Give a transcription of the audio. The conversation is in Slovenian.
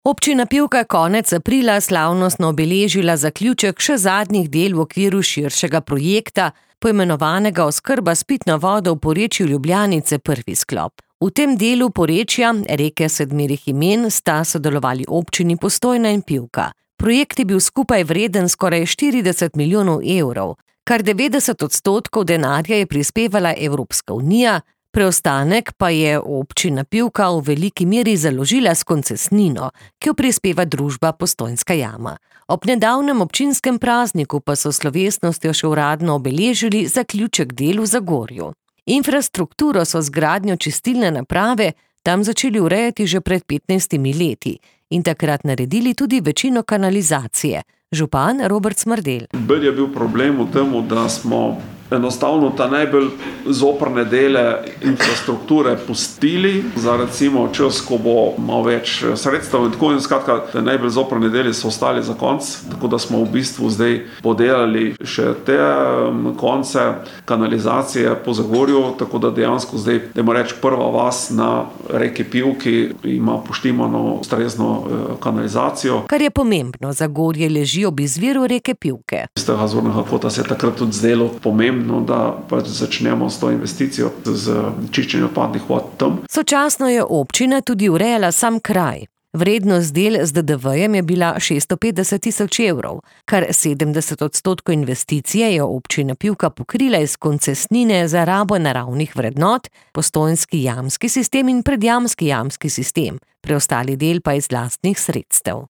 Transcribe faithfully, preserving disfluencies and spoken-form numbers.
Občina Pivka konec aprila slavnostno obeležila zaključek še zadnjih del v okviru širšega projekta, poimenovanega Oskrba s pitno vodo v porečju Ljubljanice prvi sklop. V tem delu porečja, reke sedmerih imen, sta sodelovali občini Postojna in Pivka. Projekt je bil skupaj vreden skoraj štirideset milijonov evrov, kar devetdeset odstotkov denarja je prispevala Evropska unija, preostanek pa je občina Pivka v veliki meri založila s koncesnino, ki jo prispeva družba Postojnska jama. Ob nedavnem občinskem prazniku pa so slovesnostjo še uradno obeležili zaključek del v Zagorju. Infrastrukturo so z gradnjo čistilne naprave tam začeli urejati že pred petnajstimi leti in takrat naredili tudi večino kanalizacije. Župan Robert Smrdelj. Bolj je bil problem v tem, da smo enostavno ta najbolj zoprne dele infrastrukture pustili za recimo čas, ko bo malo več sredstev in tako in skratka, te najbolj zoprne dele so ostali za konc, tako da smo v bistvu zdaj podelali še te konce kanalizacije po Zagorju, tako da dejansko zdaj, dajmo reči, prva vas na reki Pivki ima poštimano ustrezno kanalizacijo. Kar je pomembno, Zagorje leži ob izviru reke Pivke. Z tega zornega kota se je takrat tudi zdelo pomembno, da pač začnemo s to investicijo z čiščenjem odpadnih vod tam. Sočasno je občina tudi urejala sam kraj. Vrednost del z de de vejem je bila šeststo petdeset tisoč evrov, kar sedemdeset odstotkov investicije je občina Pivka pokrila iz koncesnine za rabo naravnih vrednot, postojnski jamski sistem in predjamski jamski sistem, preostali del pa iz lastnih sredstev.